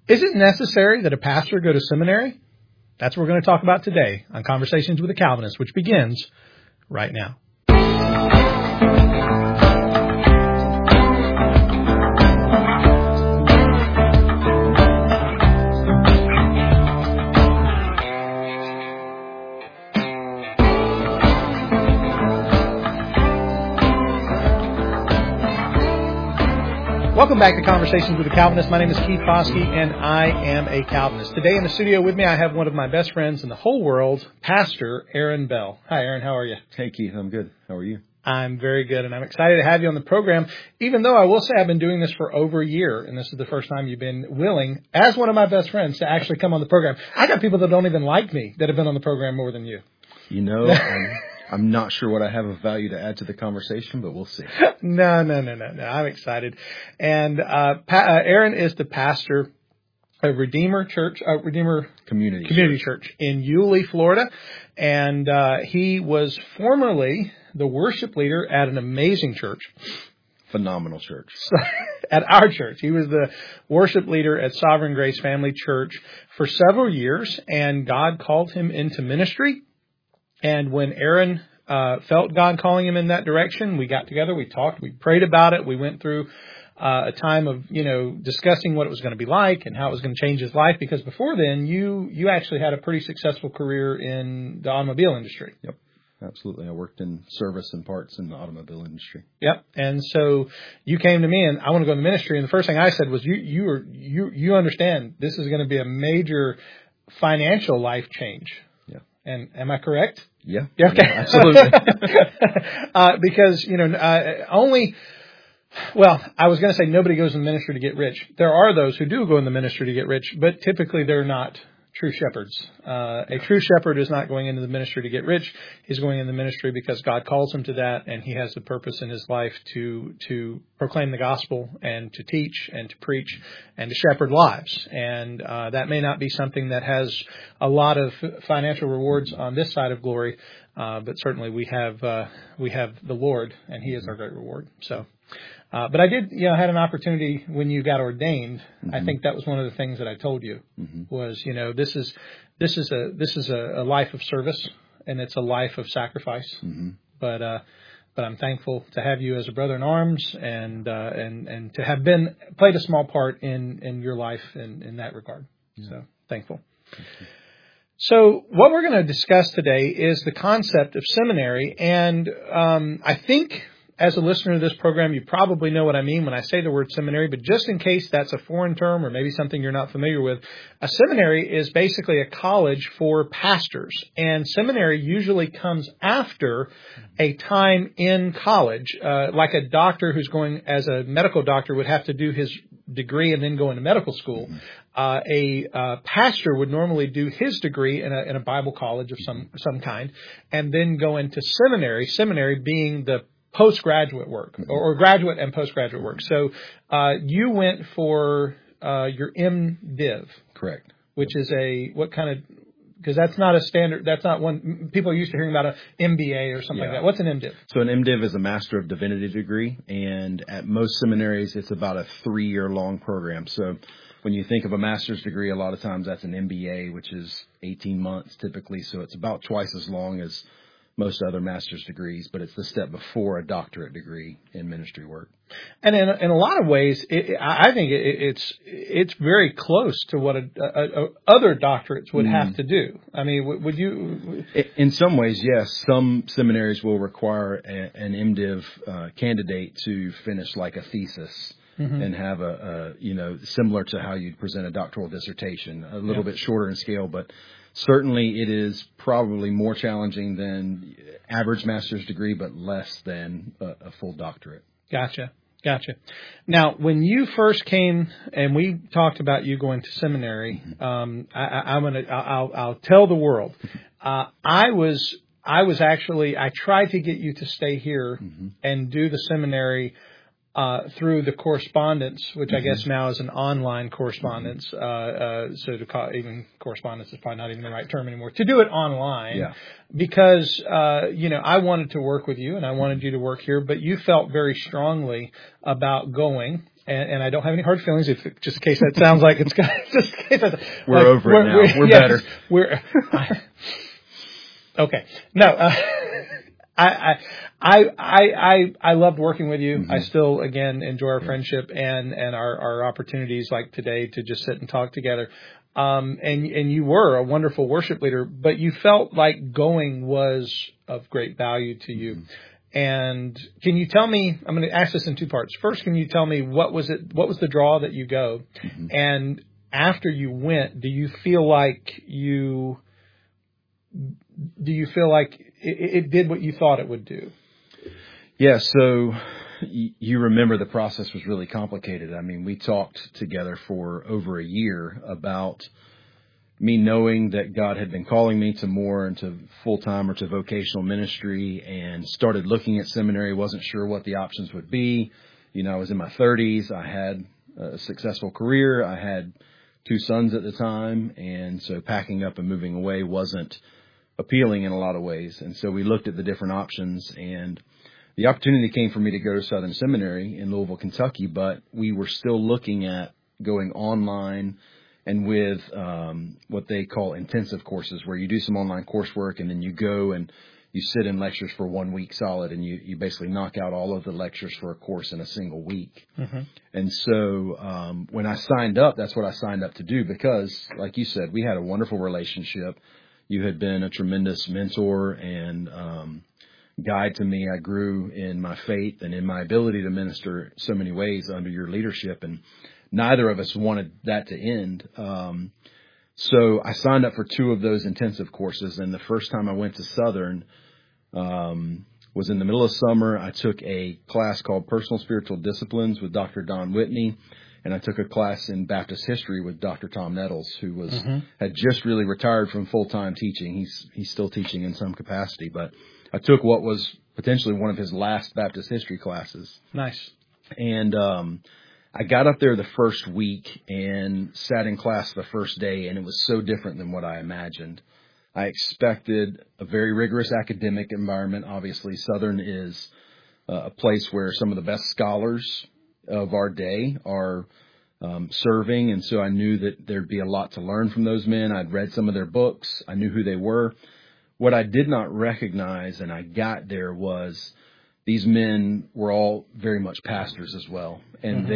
Is it necessary that a pastor go to seminary? That's what we're going to talk about today on Conversations with a Calvinist, which begins right now. Welcome back to Conversations with a Calvinist. My name is Keith Foskey, and I am a Calvinist. Today in the studio with me, I have one of my best friends in the whole world, Pastor Aaron Bell. Hi, Aaron. How are you? Hey, Keith. I'm good. How are you? I'm very good, and I'm excited to have you on the program, even though I will say I've been doing this for over a year, and this is the first time you've been willing, as one of my best friends, to actually come on the program. I got people that don't even like me that have been on the program more than you. You know, I'm not sure what I have of value to add to the conversation, but we'll see. No. I'm excited. And Aaron is the pastor of Redeemer Community Church in Yulee, Florida. And he was formerly the worship leader at an amazing church. Phenomenal church. At our church. He was the worship leader at Sovereign Grace Family Church for several years, and God called him into ministry. And when Aaron felt God calling him in that direction, we got together, we talked, we prayed about it, we went through a time of, discussing what it was going to be like and how it was going to change his life. Because before then, you actually had a pretty successful career in the automobile industry. Yep, absolutely. I worked in service and parts in the automobile industry. Yep. And so you came to me and I want to go in the ministry. And the first thing I said was, you understand this is going to be a major financial life change. Yeah. And am I correct? Yeah. Okay. Yeah, absolutely. Because, I was going to say nobody goes in the ministry to get rich. There are those who do go in the ministry to get rich, but typically they're not true shepherds. A true shepherd is not going into the ministry to get rich. He's going in the ministry because God calls him to that, and he has the purpose in his life to proclaim the gospel and to teach and to preach and to shepherd lives. And that may not be something that has a lot of financial rewards on this side of glory, but certainly we have the Lord, and he is our great reward. So. But I did, had an opportunity when you got ordained. Mm-hmm. I think that was one of the things that I told you was, this is a life of service and it's a life of sacrifice. Mm-hmm. But I'm thankful to have you as a brother in arms and to have played a small part in your life in that regard. Yeah. So thankful. So what we're going to discuss today is the concept of seminary. And I think, as a listener to this program, you probably know what I mean when I say the word seminary, but just in case that's a foreign term or maybe something you're not familiar with, a seminary is basically a college for pastors. And seminary usually comes after a time in college, like a doctor who's going as a medical doctor would have to do his degree and then go into medical school. A pastor would normally do his degree in a Bible college of some kind and then go into seminary being the postgraduate work or graduate and postgraduate work. So you went for your MDiv. Correct. Which is because that's not a standard, that's not one, people are used to hearing about an MBA or something like that. What's an MDiv? So an MDiv is a Master of Divinity degree, and at most seminaries, it's about a 3-year long program. So when you think of a master's degree, a lot of times that's an MBA, which is 18 months typically. So it's about twice as long as most other master's degrees, but it's the step before a doctorate degree in ministry work. And in a lot of ways, I think it's very close to what other doctorates would have to do. I mean, would you? In some ways, yes. Some seminaries will require an MDiv candidate to finish like a thesis. Mm-hmm. And have similar to how you'd present a doctoral dissertation, a little bit shorter in scale, but certainly it is probably more challenging than average master's degree, but less than a full doctorate. Gotcha. Now, when you first came and we talked about you going to seminary, I'll tell the world, I tried to get you to stay here and do the seminary through the correspondence, which I guess now is an online correspondence. So to call even correspondence is probably not even the right term anymore. To do it online, because I wanted to work with you and I wanted you to work here, but you felt very strongly about going. and I don't have any hard feelings. If just in case that sounds like it's just in case we're like, over it now. We're better. Okay. No. I loved working with you. Mm-hmm. I still, again, enjoy our friendship and our opportunities like today to just sit and talk together. And you were a wonderful worship leader, but you felt like going was of great value to you. Mm-hmm. And can you tell me, I'm going to ask this in two parts. First, can you tell me what was the draw that you go? Mm-hmm. And after you went, do you feel like it did what you thought it would do? Yeah, so you remember the process was really complicated. I mean, we talked together for over a year about me knowing that God had been calling me to more into full-time or to vocational ministry, and started looking at seminary, wasn't sure what the options would be. You know, I was in my 30s. I had a successful career. I had 2 sons at the time, and so packing up and moving away wasn't appealing in a lot of ways. And so we looked at the different options, and the opportunity came for me to go to Southern Seminary in Louisville, Kentucky, but we were still looking at going online and with what they call intensive courses, where you do some online coursework and then you go and you sit in lectures for 1 week solid, and you basically knock out all of the lectures for a course in a single week. Mm-hmm. And so when I signed up, that's what I signed up to do, because, like you said, we had a wonderful relationship. You had been a tremendous mentor and guide to me. I grew in my faith and in my ability to minister so many ways under your leadership, and neither of us wanted that to end. So I signed up for 2 of those intensive courses, and the first time I went to Southern was in the middle of summer. I took a class called Personal Spiritual Disciplines with Dr. Don Whitney, and I took a class in Baptist history with Dr. Tom Nettles, who had just really retired from full-time teaching. He's still teaching in some capacity, but I took what was potentially one of his last Baptist history classes. Nice. And I got up there the first week and sat in class the first day, and it was so different than what I imagined. I expected a very rigorous academic environment. Obviously, Southern is a place where some of the best scholars of our day are serving, and so I knew that there'd be a lot to learn from those men. I'd read some of their books. I knew who they were. What I did not recognize, and I got there, was these men were all very much pastors as well, and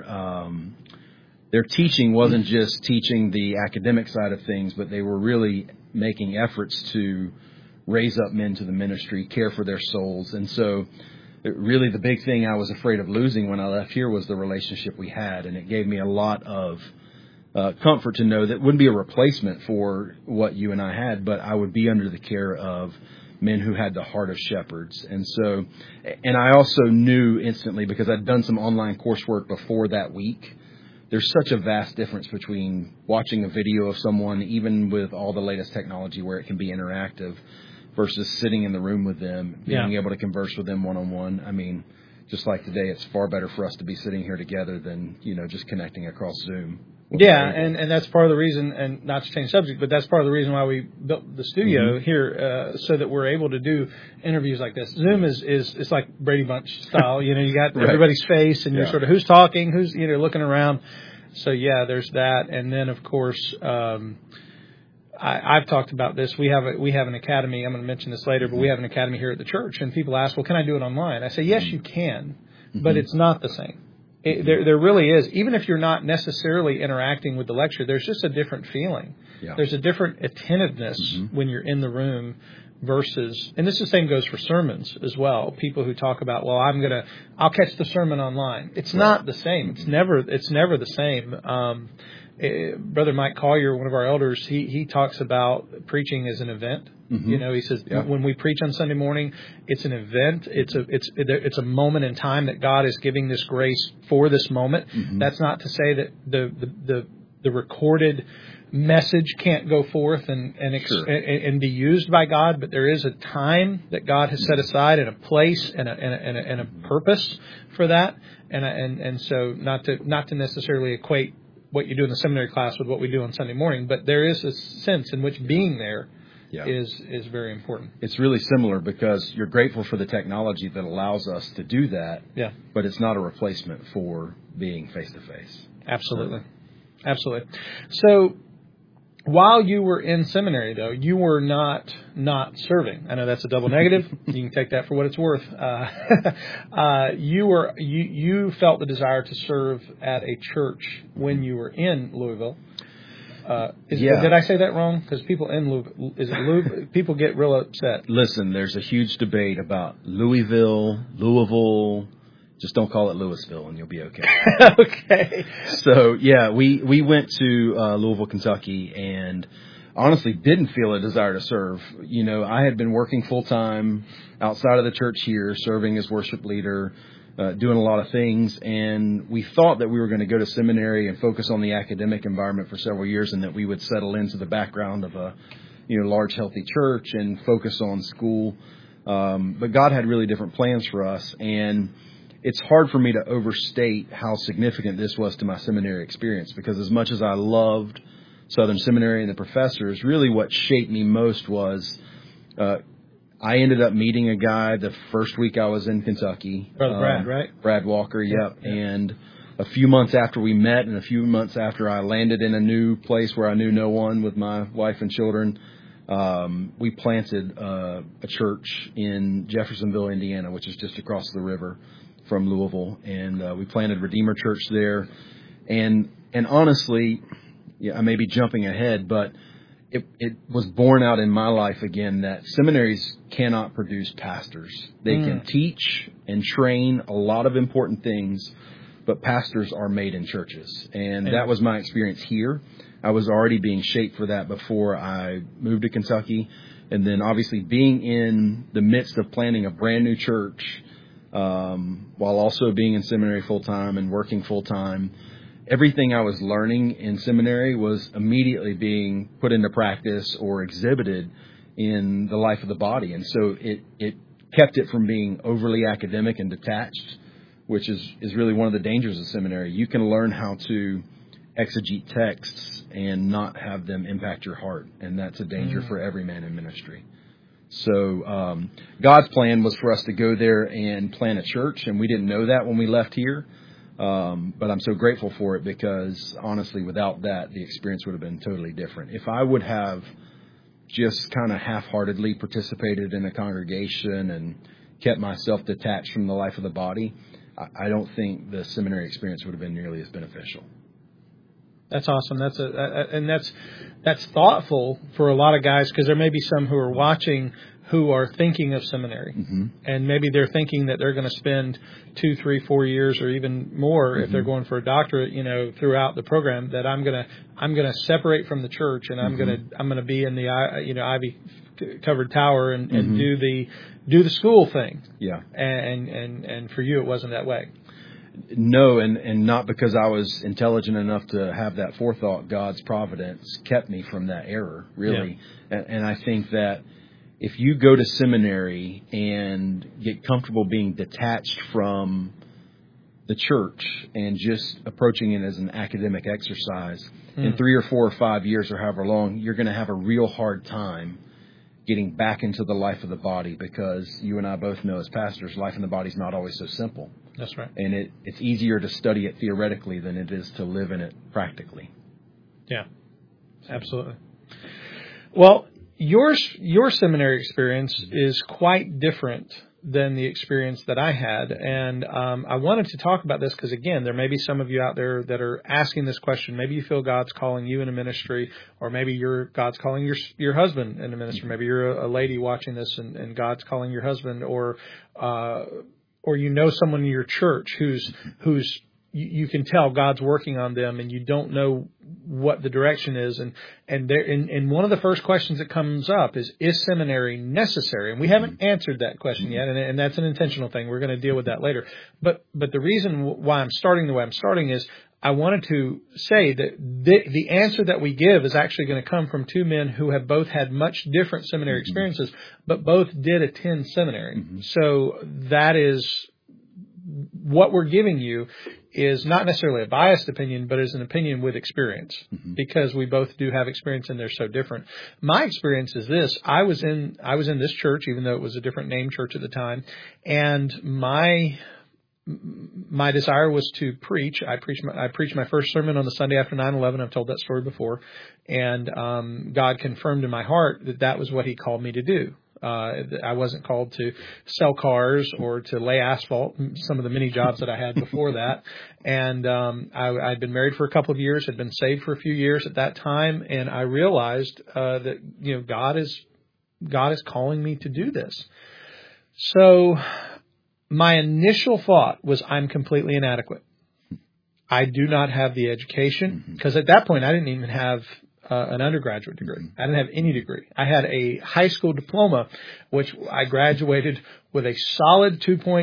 their teaching wasn't just teaching the academic side of things, but they were really making efforts to raise up men to the ministry, care for their souls. And so really the big thing I was afraid of losing when I left here was the relationship we had, and it gave me a lot of comfort to know that it wouldn't be a replacement for what you and I had, but I would be under the care of men who had the heart of shepherds. And so, and I also knew instantly, because I'd done some online coursework before that week, there's such a vast difference between watching a video of someone, even with all the latest technology where it can be interactive, versus sitting in the room with them, being able to converse with them one-on-one. I mean, just like today, it's far better for us to be sitting here together than, just connecting across Zoom. Yeah, and that's part of the reason, and not to change subject, but that's part of the reason why we built the studio here, so that we're able to do interviews like this. Zoom is it's like Brady Bunch style. You got everybody's face, and you're sort of who's talking, who's looking around. So there's that, and then of course I've talked about this. We have an academy. I'm going to mention this later, but we have an academy here at the church, and people ask, well, can I do it online? I say, yes, you can, but it's not the same. There really is. Even if you're not necessarily interacting with the lecture, there's just a different feeling. Yeah. There's a different attentiveness when you're in the room versus, and the same goes for sermons as well. People who talk about, well, I'll catch the sermon online. It's not the same. It's never the same. Brother Mike Collier, one of our elders, he talks about preaching as an event. He says when we preach on Sunday morning, it's an event. It's a moment in time that God is giving this grace for this moment. That's not to say that the recorded message can't go forth and be used by God, but there is a time that God has set aside, and a place and a purpose for that. And so not to necessarily equate what you do in the seminary class with what we do on Sunday morning, but there is a sense in which being there is very important. It's really similar, because you're grateful for the technology that allows us to do that, but it's not a replacement for being face to face. Absolutely. Absolutely. So while you were in seminary, though, you were not serving. I know that's a double negative. You can take that for what it's worth. You felt the desire to serve at a church when you were in Louisville. Did I say that wrong? Because people in Louisville, people get real upset. Listen, there's a huge debate about Louisville. Just don't call it Louisville, and you'll be okay. Okay. So, yeah, we went to Louisville, Kentucky, and honestly didn't feel a desire to serve. You know, I had been working full-time outside of the church here, serving as worship leader, doing a lot of things, and we thought that we were going to go to seminary and focus on the academic environment for several years, and that we would settle into the background of a large, healthy church and focus on school. But God had really different plans for us, and it's hard for me to overstate how significant this was to my seminary experience, because as much as I loved Southern Seminary and the professors, really what shaped me most was I ended up meeting a guy the first week I was in Kentucky. Brother Brad, right? Brad Walker, yep. Yeah. And a few months after we met and a few months after I landed in a new place where I knew no one with my wife and children, we planted a church in Jeffersonville, Indiana, which is just across the river from Louisville, and we planted Redeemer Church there. And honestly, I may be jumping ahead, but it was borne out in my life again that seminaries cannot produce pastors. They can teach and train a lot of important things, but pastors are made in churches. And that was my experience here. I was already being shaped for that before I moved to Kentucky. And then obviously being in the midst of planting a brand new church, while also being in seminary full-time and working full-time, everything I was learning in seminary was immediately being put into practice or exhibited in the life of the body. And so it kept it from being overly academic and detached, which is really one of the dangers of seminary. You can learn how to exegete texts and not have them impact your heart, and that's a danger for every man in ministry. So God's plan was for us to go there and plant a church, and we didn't know that when we left here. But I'm so grateful for it, because honestly, without that, the experience would have been totally different. If I would have just kind of half-heartedly participated in a congregation and kept myself detached from the life of the body, I don't think the seminary experience would have been nearly as beneficial. That's awesome. That's thoughtful for a lot of guys, because there may be some who are watching who are thinking of seminary, and maybe they're thinking that they're going to spend 2, 3, 4 years or even more if they're going for a doctorate, throughout the program. That I'm gonna separate from the church, and I'm gonna be in the ivy covered tower and do the school thing. Yeah. And for you, it wasn't that way. No, and not because I was intelligent enough to have that forethought. God's providence kept me from that error, really. Yeah. And I think that if you go to seminary and get comfortable being detached from the church and just approaching it as an academic exercise, in 3 or 4 or 5 years or however long, you're going to have a real hard time getting back into the life of the body, because you and I both know as pastors, life in the body is not always so simple. That's right. And it's easier to study it theoretically than it is to live in it practically. Yeah, absolutely. Well, your seminary experience is quite different than the experience that I had. And I wanted to talk about this because, again, there may be some of you out there that are asking this question. Maybe you feel God's calling you in a ministry, or maybe God's calling your husband in a ministry. Maybe you're a lady watching this and God's calling your husband, or someone in your church who's you can tell God's working on them, and you don't know what the direction is. And one of the first questions that comes up is seminary necessary? And we haven't answered that question yet, and that's an intentional thing. We're going to deal with that later. But the reason why I'm starting the way I'm starting is I wanted to say that the answer that we give is actually going to come from two men who have both had much different seminary experiences, but both did attend seminary. So that is what we're giving you is not necessarily a biased opinion, but is an opinion with experience, because we both do have experience and they're so different. My experience is this: I was in this church, even though it was a different name church at the time, and my my desire was to preach. I preached my first sermon on the Sunday after 9/11. I've told that story before. And God confirmed in my heart that was what He called me to do. I wasn't called to sell cars or to lay asphalt, some of the many jobs that I had before that. And I'd been married for a couple of years, had been saved for a few years at that time, and I realized that God is calling me to do this. So my initial thought was, I'm completely inadequate. I do not have the education, because at that point I didn't even have an undergraduate degree. I didn't have any degree. I had a high school diploma, which I graduated with a solid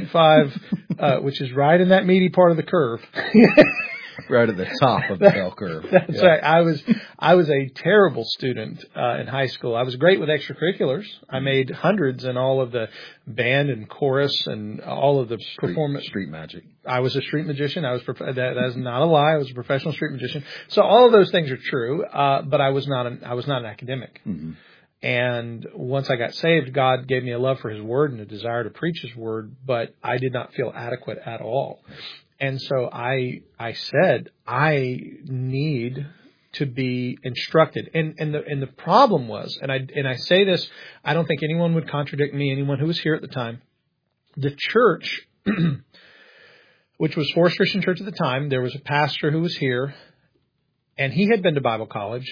2.5, which is right in that meaty part of the curve. Right at the top of the bell curve. That's right. I was a terrible student in high school. I was great with extracurriculars. I made hundreds in all of the band and chorus and all of the performance. Street magic. I was a street magician. That is not a lie. I was a professional street magician. So all of those things are true. But I was not an academic. Mm-hmm. And once I got saved, God gave me a love for His Word and a desire to preach His Word, but I did not feel adequate at all. And so I said, I need to be instructed. And the problem was, and I say this, I don't think anyone would contradict me, anyone who was here at the time. The church, which was Forest Christian Church at the time, there was a pastor who was here, and he had been to Bible college.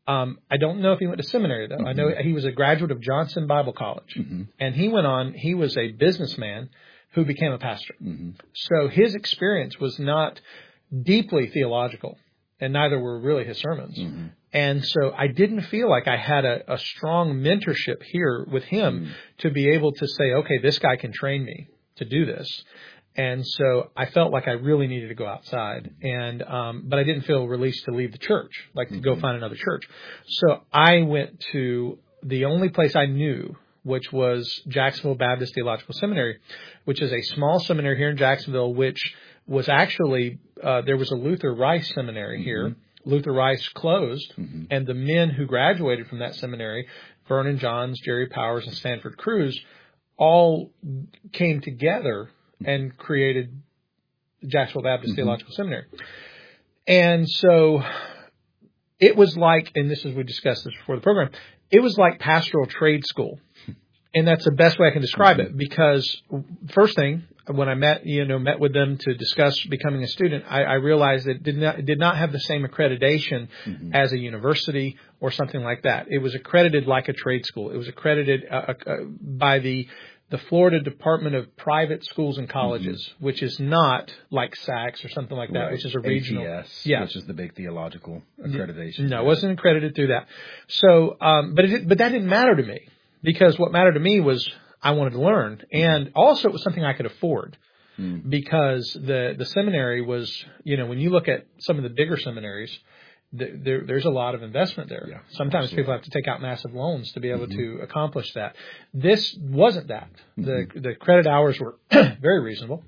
I don't know if he went to seminary, though. Mm-hmm. I know he was a graduate of Johnson Bible College. Mm-hmm. And he was a businessman who became a pastor. Mm-hmm. So his experience was not deeply theological, and neither were really his sermons. Mm-hmm. And so I didn't feel like I had a strong mentorship here with him to be able to say, okay, this guy can train me to do this. And so I felt like I really needed to go outside, but I didn't feel released to leave the church, like to go find another church. So I went to the only place I knew, which was Jacksonville Baptist Theological Seminary, which is a small seminary here in Jacksonville, which was actually, there was a Luther Rice seminary here. Luther Rice closed, and the men who graduated from that seminary, Vernon Johns, Jerry Powers, and Stanford Cruz, all came together and created Jacksonville Baptist Theological Seminary. And so it was like, and we discussed this before the program, it was like pastoral trade school. And that's the best way I can describe it, because first thing, when I met with them to discuss becoming a student, I realized that it did not have the same accreditation as a university or something like that. It was accredited like a trade school. It was accredited by the Florida Department of Private Schools and Colleges, which is not like SACS or something like that, right, which is a regional. ATS, which is the big theological accreditation. No, it wasn't accredited through that. So, but that didn't matter to me. Because what mattered to me was I wanted to learn, and also it was something I could afford. Because the seminary was, when you look at some of the bigger seminaries, there's a lot of investment there. Yeah, sometimes people have to take out massive loans to be able to accomplish that. This wasn't that. The credit hours were very reasonable,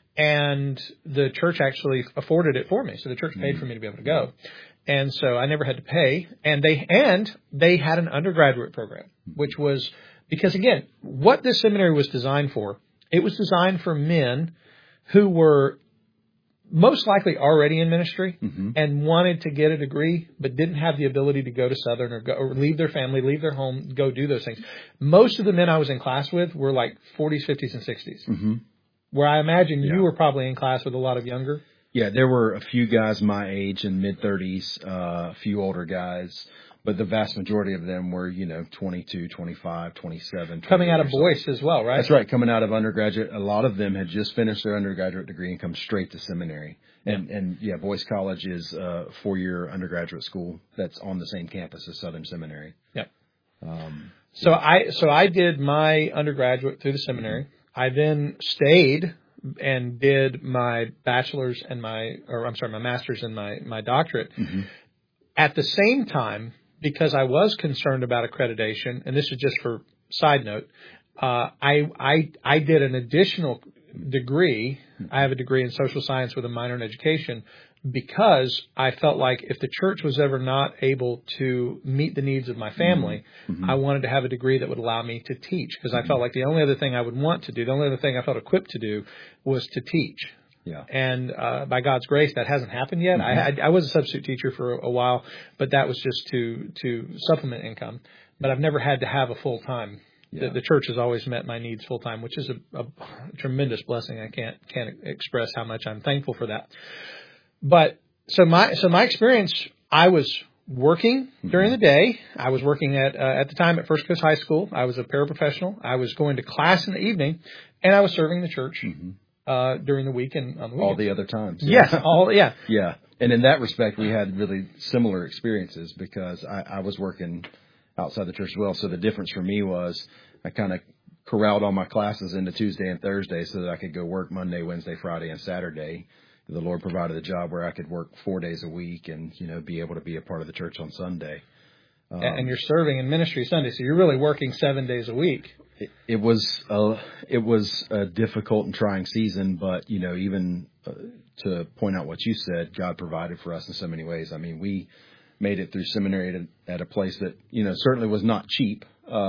and the church actually afforded it for me. So the church paid for me to be able to go. And so I never had to pay, and they had an undergraduate program, which was, because again, what this seminary was designed for, it was designed for men who were most likely already in ministry and wanted to get a degree, but didn't have the ability to go to Southern or leave their family, leave their home, go do those things. Most of the men I was in class with were like 40s, 50s, and 60s, where I imagine you were probably in class with a lot of younger. Yeah, there were a few guys my age in mid-30s, a few older guys, but the vast majority of them were, 22, 25, 27. Coming out of Boyce as well, right? That's right, coming out of undergraduate. A lot of them had just finished their undergraduate degree and come straight to seminary. And Boyce College is a 4-year undergraduate school that's on the same campus as Southern Seminary. Yep. So I did my undergraduate through the seminary. I then stayed and did my bachelor's and my master's and my doctorate. At the same time, because I was concerned about accreditation, and this is just for side note, I did an additional degree. I have a degree in social science with a minor in education because I felt like if the church was ever not able to meet the needs of my family, I wanted to have a degree that would allow me to teach, because I felt like the only other thing I would want to do, the only other thing I felt equipped to do was to teach. Yeah. And by God's grace, that hasn't happened yet. I was a substitute teacher for a while, but that was just to supplement income. But I've never had to have a full-time. Yeah. The church has always met my needs full-time, which is a tremendous blessing. I can't express how much I'm thankful for that. But so my experience, I was working during the day. I was working at the time at First Coast High School. I was a paraprofessional. I was going to class in the evening, and I was serving the church during the week and on the weekend. All the other times. Yes, yeah. Yeah. And in that respect, we had really similar experiences, because I was working outside the church as well. So the difference for me was I kind of corralled all my classes into Tuesday and Thursday so that I could go work Monday, Wednesday, Friday, and Saturday. The Lord provided a job where I could work 4 days a week and, be able to be a part of the church on Sunday. And you're serving in ministry Sunday, so you're really working 7 days a week. It was a difficult and trying season, but, even to point out what you said, God provided for us in so many ways. I mean, we made it through seminary at a place that, certainly was not cheap.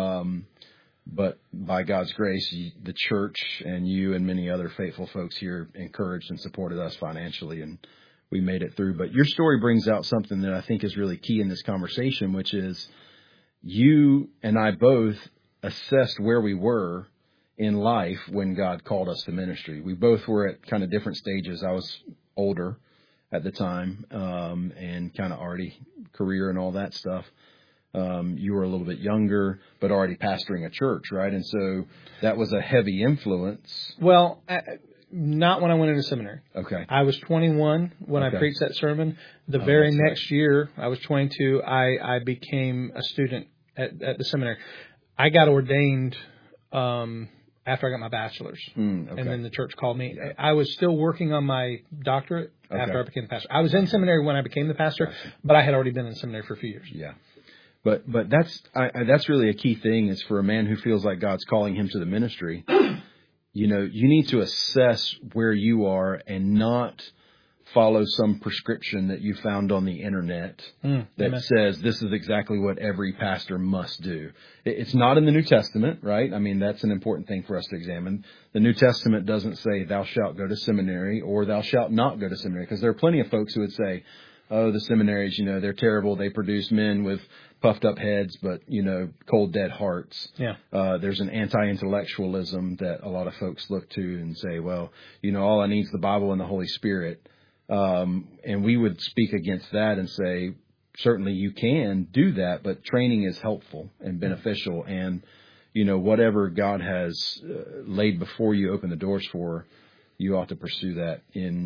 But by God's grace, the church and you and many other faithful folks here encouraged and supported us financially, and we made it through. But your story brings out something that I think is really key in this conversation, which is you and I both assessed where we were in life when God called us to ministry. We both were at kind of different stages. I was older at the time, and kind of already career and all that stuff. You were a little bit younger, but already pastoring a church, right? And so that was a heavy influence. Well, not when I went into seminary. Okay. I was 21 when I preached that sermon. The very next year, I was 22, I became a student at the seminary. I got ordained after I got my bachelor's, and then the church called me. Yeah. I was still working on my doctorate after I became the pastor. I was in seminary when I became the pastor, but I had already been in seminary for a few years. Yeah. But that's really a key thing, is for a man who feels like God's calling him to the ministry, you need to assess where you are and not follow some prescription that you found on the internet that says this is exactly what every pastor must do. It's not in the New Testament, right? I mean, that's an important thing for us to examine. The New Testament doesn't say thou shalt go to seminary or thou shalt not go to seminary, because there are plenty of folks who would say, oh, the seminaries, they're terrible. They produce men with puffed up heads, but, cold, dead hearts. Yeah. There's an anti-intellectualism that a lot of folks look to and say, well, all I need is the Bible and the Holy Spirit. And we would speak against that and say, certainly you can do that, but training is helpful and beneficial. And, whatever God has laid before you, open the doors for, you ought to pursue that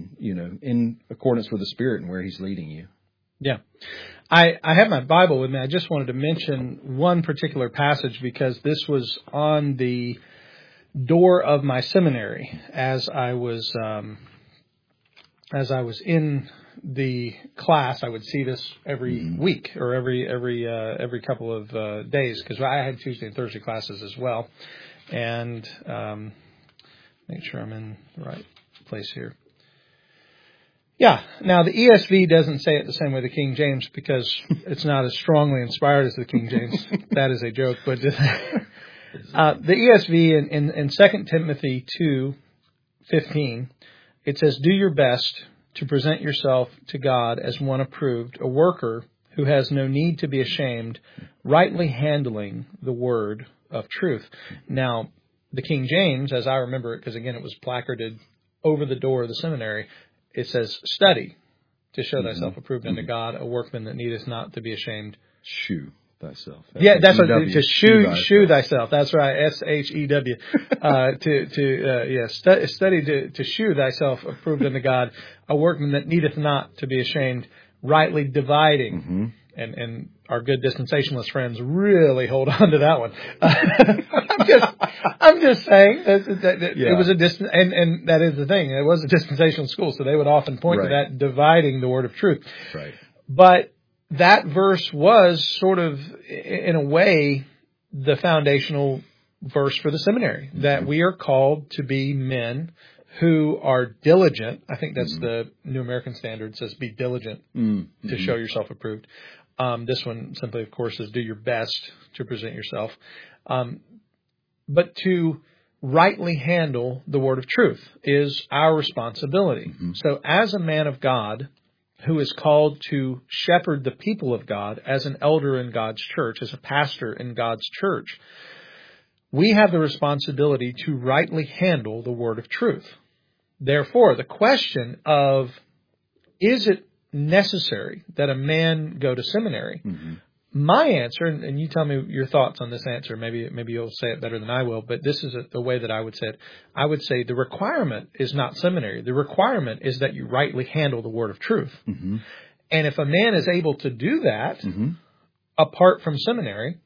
in accordance with the Spirit and where He's leading you. Yeah. I have my Bible with me. I just wanted to mention one particular passage, because this was on the door of my seminary as I was in the class. I would see this every week or every couple of days, because I had Tuesday and Thursday classes as well. And make sure I'm in the right place here. Yeah. Now, the ESV doesn't say it the same way the King James, because it's not as strongly inspired as the King James. That is a joke. But the ESV in 2 Timothy 2:15, it says, do your best to present yourself to God as one approved, a worker who has no need to be ashamed, rightly handling the word of truth. Now, the King James, as I remember it, because again, it was placarded over the door of the seminary, it says, study to show thyself approved unto God, a workman that needeth not to be ashamed. Shew thyself. Yeah, that's what, to shew thyself. That's right. SHEW. Study to shew thyself approved unto God, a workman that needeth not to be ashamed, rightly dividing. And our good dispensationalist friends really hold on to that one. I'm just saying that it was a and that is the thing. It was a dispensational school, so they would often point to that, dividing the word of truth. Right. But that verse was sort of, in a way, the foundational verse for the seminary, that we are called to be men who are diligent. I think that's the New American Standard says be diligent to show yourself approved. This one simply, of course, is do your best to present yourself. But to rightly handle the word of truth is our responsibility. So as a man of God who is called to shepherd the people of God, as an elder in God's church, as a pastor in God's church, we have the responsibility to rightly handle the word of truth. Therefore, the question of, is it necessary that a man go to seminary? My answer, and you tell me your thoughts on this answer, maybe you'll say it better than I will, but this is the way that I would say it. I would say the requirement is not seminary. The requirement is that you rightly handle the word of truth. And if a man is able to do that apart from seminary,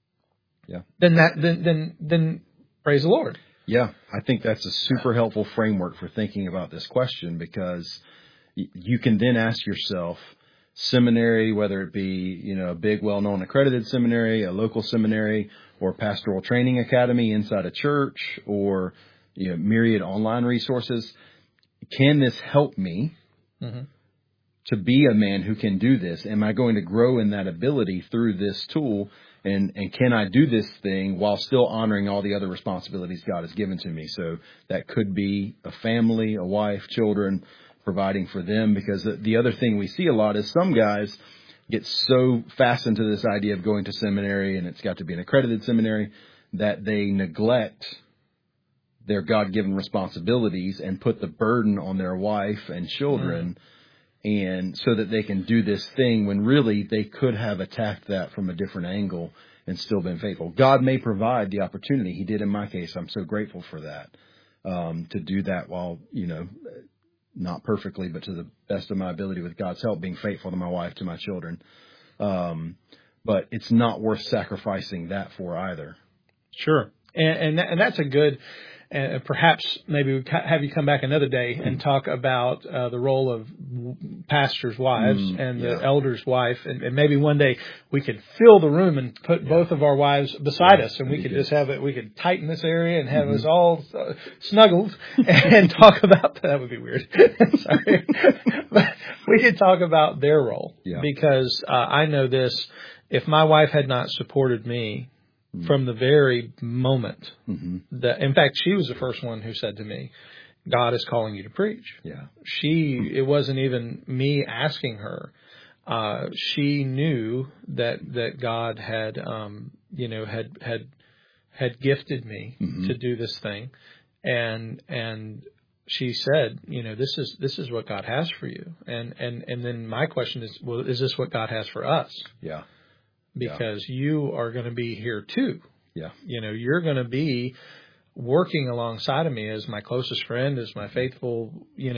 then praise the Lord. Yeah, I think that's a super helpful framework for thinking about this question, because you can then ask yourself, seminary, whether it be, a big, well-known accredited seminary, a local seminary, or pastoral training academy inside a church, or, myriad online resources. Can this help me to be a man who can do this? Am I going to grow in that ability through this tool? And can I do this thing while still honoring all the other responsibilities God has given to me? So that could be a family, a wife, children, providing for them, because the other thing we see a lot is some guys get so fastened to this idea of going to seminary, and it's got to be an accredited seminary, that they neglect their God-given responsibilities and put the burden on their wife and children, and so that they can do this thing when really they could have attacked that from a different angle and still been faithful. God may provide the opportunity. He did in my case. I'm so grateful for that, to do that while, not perfectly, but to the best of my ability with God's help, being faithful to my wife, to my children. But it's not worth sacrificing that for either. Sure. And that's a good, perhaps maybe we have you come back another day and talk about the role of pastors' wives and the elder's wife. And maybe one day we could fill the room and put both of our wives beside us, and we could just have it. We could tighten this area and have us all snuggled and talk about that. Would be weird. Sorry. But we could talk about their role, because I know this. If my wife had not supported me from the very moment that, in fact, she was the first one who said to me, God is calling you to preach. It wasn't even me asking her. She knew that God had, had gifted me to do this thing. And she said, this is what God has for you. And then my question is, well, is this what God has for us? Because you are going to be here too. You're going to be working alongside of me as my closest friend, as my faithful,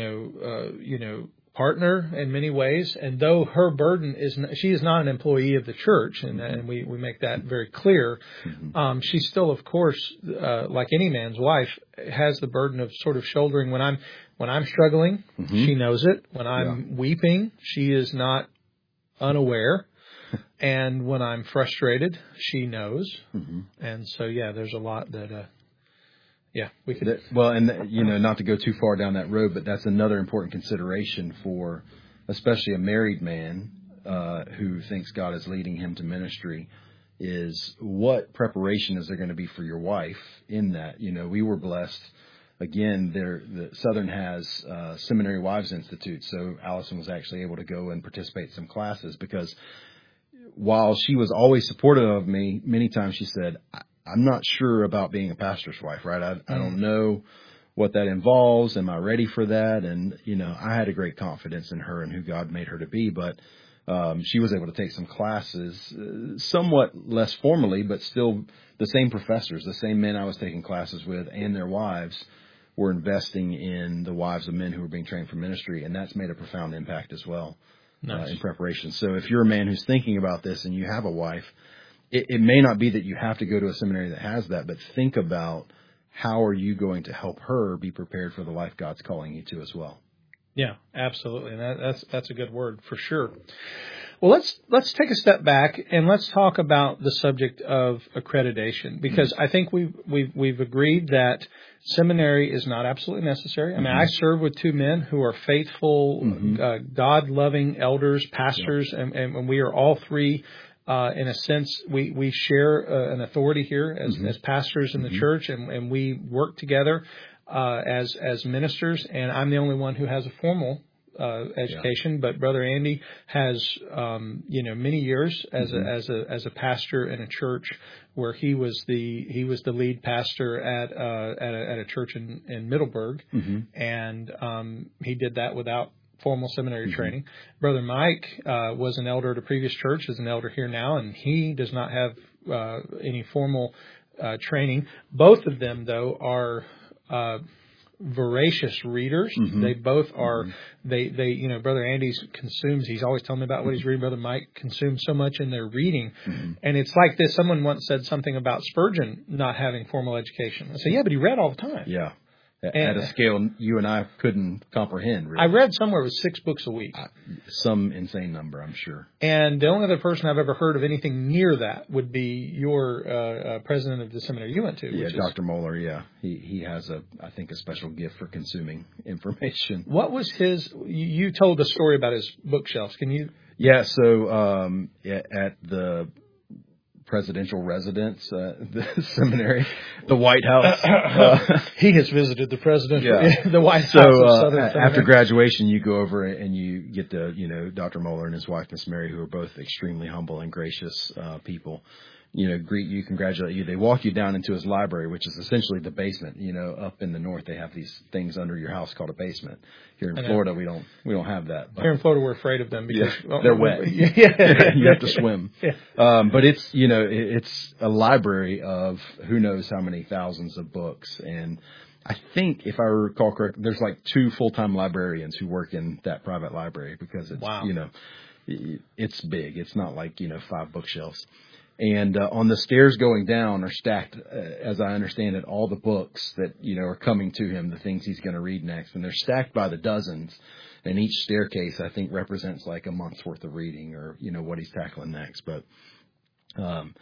partner in many ways. And though her burden she is not an employee of the church, and we make that very clear. She still, of course, like any man's wife, has the burden of sort of shouldering when I'm struggling. She knows it. When I'm weeping, she is not unaware. And when I'm frustrated, she knows. And so, there's a lot that, we could. Not to go too far down that road, but that's another important consideration for especially a married man who thinks God is leading him to ministry, is what preparation is there going to be for your wife in that? We were blessed. Again, the Southern has Seminary Wives Institute, so Allison was actually able to go and participate in some classes, because while she was always supportive of me, many times she said, I'm not sure about being a pastor's wife, right? I don't know what that involves. Am I ready for that? And, I had a great confidence in her and who God made her to be, but she was able to take some classes, somewhat less formally, but still the same professors, the same men I was taking classes with and their wives were investing in the wives of men who were being trained for ministry, and that's made a profound impact as well. In preparation. So if you're a man who's thinking about this and you have a wife, it may not be that you have to go to a seminary that has that, but think about how are you going to help her be prepared for the life God's calling you to as well. Yeah, absolutely. And that's a good word for sure. Well, let's take a step back and let's talk about the subject of accreditation, because I think we've agreed that seminary is not absolutely necessary. I mean, I serve with two men who are faithful, God-loving elders, pastors, and we are all three. In a sense, we share an authority here as pastors in the church, and we work together as ministers. And I'm the only one who has a formal education, but Brother Andy has many years as a pastor in a church where he was the lead pastor at a church in Middleburg, and he did that without formal seminary training. Brother Mike was an elder at a previous church, is an elder here now, and he does not have any formal training. Both of them, though, are voracious readers. They both are. They Brother Andy consumes. He's always telling me about what he's reading. Brother Mike consumes so much in their reading, and it's like this. Someone once said something about Spurgeon not having formal education. I said, yeah, but he read all the time. Yeah. At a scale you and I couldn't comprehend. Really. I read somewhere it was 6 books a week. Some insane number, I'm sure. And the only other person I've ever heard of anything near that would be your president of the seminary you went to. Yeah, Dr. Moeller, yeah. He has, I think, a special gift for consuming information. What was his... You told a story about his bookshelves. Can you... Yeah, so at the presidential residence, the seminary, the White House. He has visited the president, the White House. So after graduation, you go over and you get Dr. Moeller and his wife, Miss Mary, who are both extremely humble and gracious people. Greet you, congratulate you. They walk you down into his library, which is essentially the basement. Up in the north, they have these things under your house called a basement. Here in Florida, we don't have that. But here in Florida, we're afraid of them because they're wet. You have to swim. But it's it's a library of who knows how many thousands of books. And I think, if I recall correctly, there's like 2 full-time librarians who work in that private library because it's it's big. It's not like 5 bookshelves. And on the stairs going down are stacked, as I understand it, all the books that are coming to him, the things he's going to read next, and they're stacked by the dozens. And each staircase, I think, represents like a month's worth of reading, or what he's tackling next. But God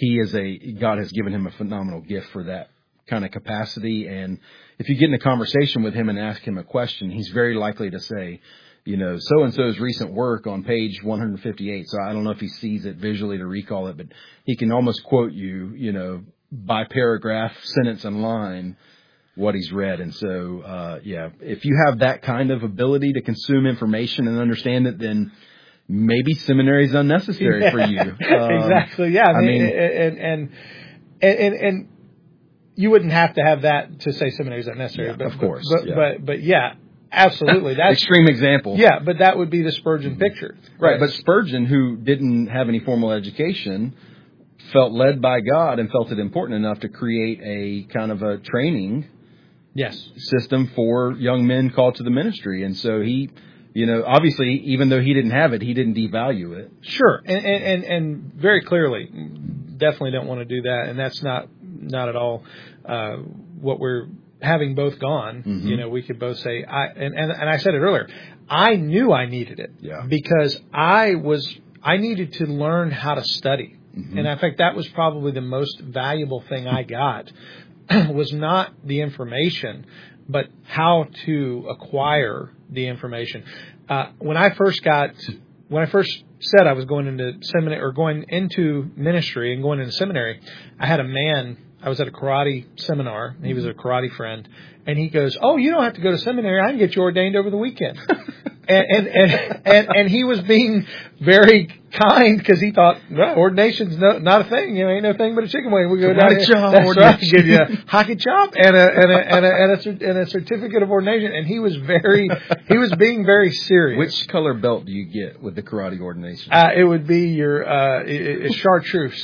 has given him a phenomenal gift for that kind of capacity. And if you get in a conversation with him and ask him a question, he's very likely to say, so-and-so's recent work on page 158. So I don't know if he sees it visually to recall it, but he can almost quote you, by paragraph, sentence, and line what he's read. And so, if you have that kind of ability to consume information and understand it, then maybe seminary is unnecessary for you. Exactly. Yeah. I mean, and you wouldn't have to have that to say seminary is unnecessary. Yeah, of course. But yeah. Absolutely. That's extreme example. Yeah, but that would be the Spurgeon picture. Right. But Spurgeon, who didn't have any formal education, felt led by God and felt it important enough to create a kind of a training system for young men called to the ministry. And so he, obviously, even though he didn't have it, he didn't devalue it. Sure. And very clearly, definitely don't want to do that. And that's not at all what we're... Having both gone, we could both say, and I said it earlier, I knew I needed it because I needed to learn how to study. And I think that was probably the most valuable thing I got was not the information, but how to acquire the information. When I first said I was going into seminary or going into ministry and going into seminary, I had a man. I was at a karate seminar. He was a karate friend, and he goes, "Oh, you don't have to go to seminary. I can get you ordained over the weekend." and he was being very kind because he thought ordination's not a thing. Ain't no thing but a chicken wing. We go down here. That's right. Give you a hockey chop and a certificate of ordination. And he was being very serious. Which color belt do you get with the karate ordination? It would be your chartreuse.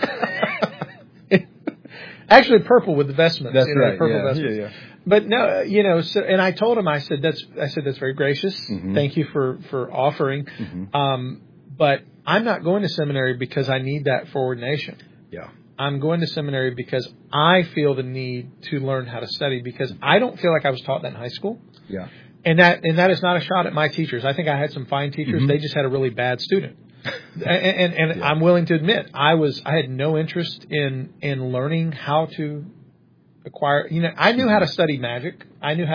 Actually, purple with the vestments. That's right. Purple vestments. Yeah. But no, so, and I told him, I said that's very gracious. Thank you for offering. But I'm not going to seminary because I need that for ordination. Yeah. I'm going to seminary because I feel the need to learn how to study because I don't feel like I was taught that in high school. Yeah. And that is not a shot at my teachers. I think I had some fine teachers. They just had a really bad student. And I'm willing to admit, I had no interest in learning how to acquire. I knew how to study magic. I knew how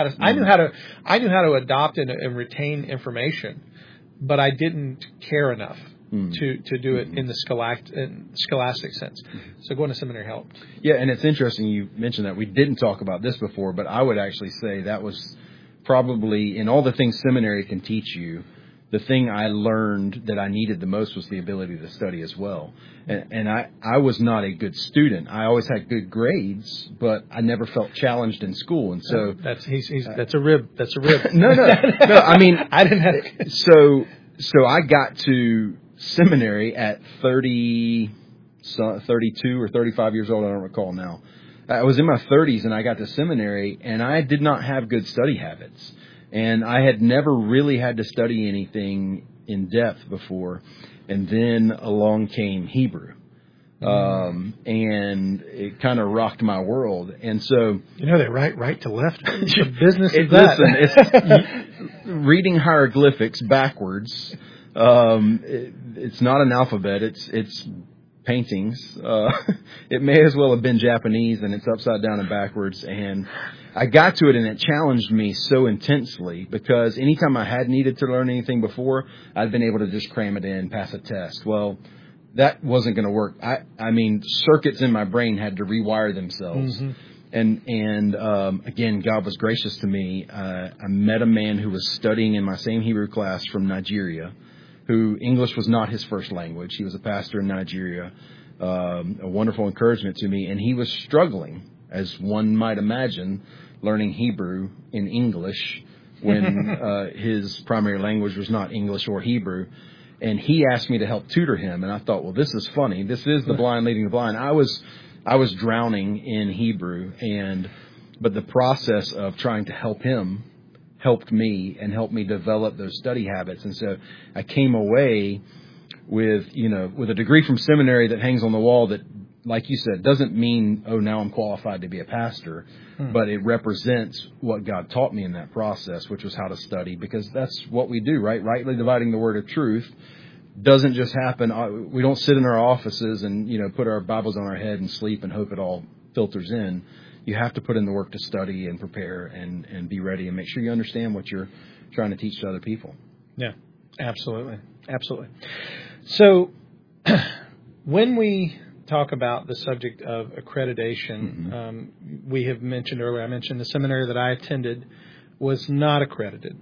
to adopt and retain information, but I didn't care enough to do it in the scholastic sense. So going to seminary helped. Yeah, and it's interesting you mentioned that. We didn't talk about this before, but I would actually say that was probably, in all the things seminary can teach you, the thing I learned that I needed the most was the ability to study as well. And I was not a good student. I always had good grades, but I never felt challenged in school. And so that's a rib. That's a rib. No. I mean, I didn't have. So I got to seminary at 32 or 35 years old. I don't recall now. I was in my 30s and I got to seminary, and I did not have good study habits. And I had never really had to study anything in depth before. And then along came Hebrew. And it kind of rocked my world. And so, they write right to left. The business is that. Listen, it's reading hieroglyphics backwards. It's not an alphabet. It's paintings. It may as well have been Japanese, and it's upside down and backwards. And I got to it, and it challenged me so intensely because anytime I had needed to learn anything before, I'd been able to just cram it in, pass a test. Well, that wasn't going to work. I mean, circuits in my brain had to rewire themselves. And again, God was gracious to me. I met a man who was studying in my same Hebrew class from Nigeria, who English was not his first language. He was a pastor in Nigeria, a wonderful encouragement to me. And he was struggling, as one might imagine, learning Hebrew in English when his primary language was not English or Hebrew. And he asked me to help tutor him. And I thought, well, this is funny. This is the blind leading the blind. I was drowning in Hebrew, but the process of trying to help him helped me and helped me develop those study habits. And so I came away with a degree from seminary that hangs on the wall that, like you said, doesn't mean, now I'm qualified to be a pastor, but it represents what God taught me in that process, which was how to study, because that's what we do, right? Rightly dividing the word of truth doesn't just happen. We don't sit in our offices and, put our Bibles on our head and sleep and hope it all filters in. You have to put in the work to study and prepare and be ready and make sure you understand what you're trying to teach to other people. Yeah, absolutely. Absolutely. So when we talk about the subject of accreditation, we have mentioned earlier, I mentioned the seminary that I attended was not accredited.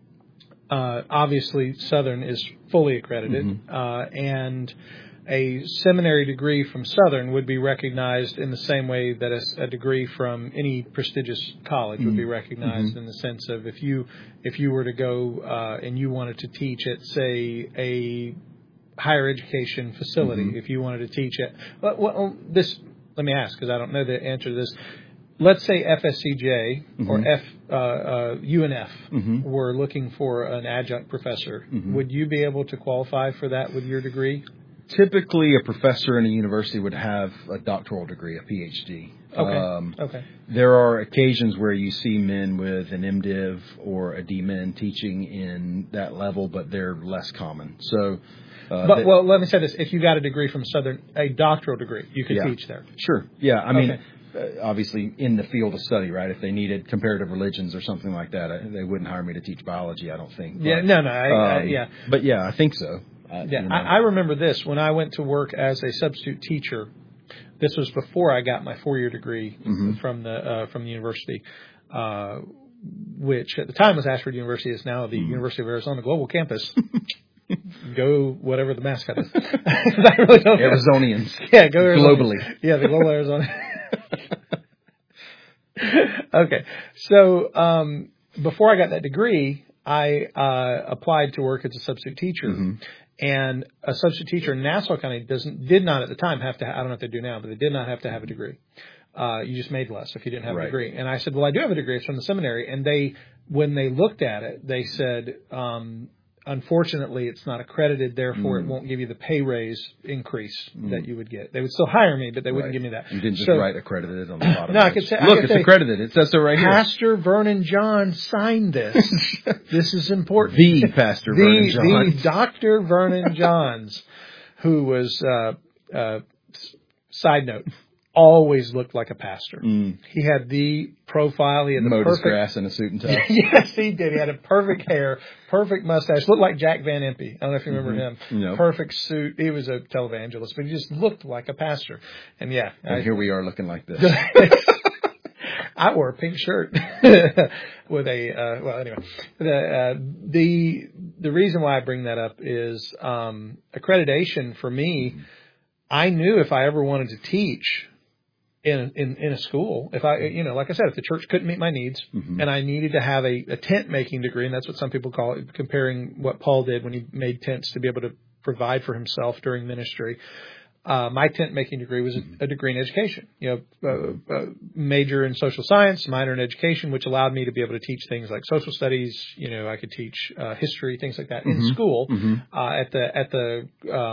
Obviously, Southern is fully accredited, and a seminary degree from Southern would be recognized in the same way that a degree from any prestigious college would be recognized, in the sense of if you were to go and you wanted to teach at, say, a higher education facility, if you wanted to teach at let me ask, because I don't know the answer to this. Let's say FSCJ or UNF were looking for an adjunct professor. Would you be able to qualify for that with your degree? Typically, a professor in a university would have a doctoral degree, a PhD. Okay. There are occasions where you see men with an MDiv or a DMin teaching in that level, but they're less common. So, well, let me say this: if you got a degree from Southern, a doctoral degree, you could teach there. Sure. Yeah. I mean, obviously, in the field of study, right? If they needed comparative religions or something like that, they wouldn't hire me to teach biology, I don't think. But, But yeah, I think so. I remember this when I went to work as a substitute teacher. This was before I got my 4-year degree from the university, which at the time was Ashford University. Is now the University of Arizona Global Campus. Go whatever the mascot is. I really don't know. Arizonians. Yeah, go Arizonians. Globally. Yeah, the global Arizona. Okay, so before I got that degree, I applied to work as a substitute teacher. And a substitute teacher in Nassau County did not at the time have to, I don't know if they do now, but they did not have to have a degree. You just made less if you didn't have a degree. And I said, well, I do have a degree. It's from the seminary. And when they looked at it, they said, unfortunately, it's not accredited. Therefore, it won't give you the pay raise increase that you would get. They would still hire me, but they wouldn't give me that. You didn't just write accredited on the bottom. No, I could say, look, it's accredited. It says so right here. Pastor Vernon John signed this. This is important. The Pastor Vernon Johns. The Dr. Vernon Johns, who was, side note, always looked like a pastor. He had the profile. He had the mowed perfect his grass in a suit and tie. Yes, he did. He had a perfect hair, perfect mustache. Looked like Jack Van Impe. I don't know if you remember him. No. Perfect suit. He was a televangelist, but he just looked like a pastor. And here we are looking like this. I wore a pink shirt with a well. Anyway, the reason why I bring that up is accreditation for me. I knew if I ever wanted to teach in a school, if I, like I said, if the church couldn't meet my needs and I needed to have a tent making degree, and that's what some people call it, comparing what Paul did when he made tents to be able to provide for himself during ministry. My tent making degree was a degree in education, major in social science, minor in education, which allowed me to be able to teach things like social studies. I could teach history, things like that in school at the